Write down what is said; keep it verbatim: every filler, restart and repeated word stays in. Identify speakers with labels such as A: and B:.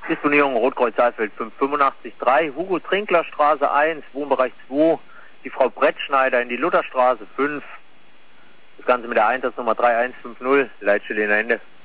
A: Disponierung Rotkreuz Eifeld fünf fünfundachtzig drei, Hugo Trinkler Straße eins, Wohnbereich zwei, die Frau Brettschneider in die Lutherstraße fünf. Das Ganze mit der Einsatznummer drei eins fünf null, Leitstelle in Ende.